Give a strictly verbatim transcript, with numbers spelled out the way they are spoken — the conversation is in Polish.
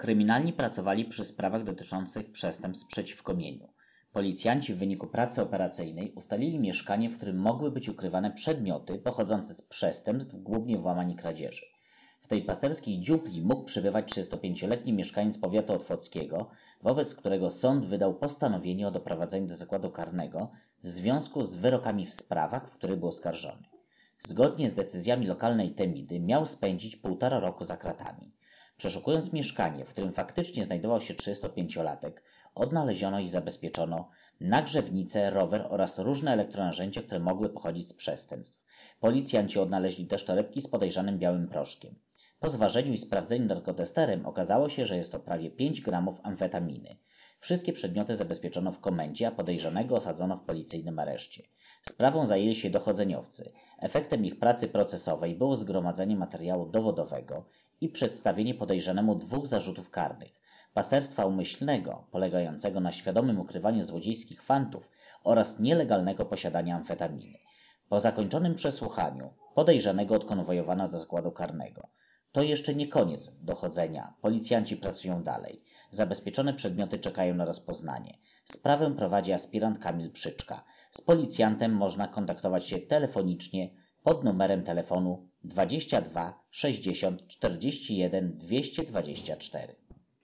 Kryminalni pracowali przy sprawach dotyczących przestępstw przeciwko mieniu. Policjanci w wyniku pracy operacyjnej ustalili mieszkanie, w którym mogły być ukrywane przedmioty pochodzące z przestępstw, głównie włamań i kradzieży. W tej pasterskiej dziupli mógł przebywać trzydziestopięcioletni mieszkaniec powiatu otwockiego, wobec którego sąd wydał postanowienie o doprowadzeniu do zakładu karnego w związku z wyrokami w sprawach, w których był oskarżony. Zgodnie z decyzjami lokalnej Temidy miał spędzić półtora roku za kratami. Przeszukując mieszkanie, w którym faktycznie znajdował się trzydziestopięciolatek, odnaleziono i zabezpieczono nagrzewnicę, rower oraz różne elektronarzędzia, które mogły pochodzić z przestępstw. Policjanci odnaleźli też torebki z podejrzanym białym proszkiem. Po zważeniu i sprawdzeniu narkotesterem okazało się, że jest to prawie pięć gramów amfetaminy. Wszystkie przedmioty zabezpieczono w komendzie, a podejrzanego osadzono w policyjnym areszcie. Sprawą zajęli się dochodzeniowcy. Efektem ich pracy procesowej było zgromadzenie materiału dowodowego i przedstawienie podejrzanemu dwóch zarzutów karnych: paserstwa umyślnego, polegającego na świadomym ukrywaniu złodziejskich fantów, oraz nielegalnego posiadania amfetaminy. Po zakończonym przesłuchaniu podejrzanego odkonwojowano do zakładu karnego. To jeszcze nie koniec dochodzenia. Policjanci pracują dalej. Zabezpieczone przedmioty czekają na rozpoznanie. Sprawę prowadzi aspirant Kamil Przyczka. Z policjantem można kontaktować się telefonicznie pod numerem telefonu dwadzieścia dwa sześćdziesiąt czterdzieści jeden dwieście dwadzieścia cztery.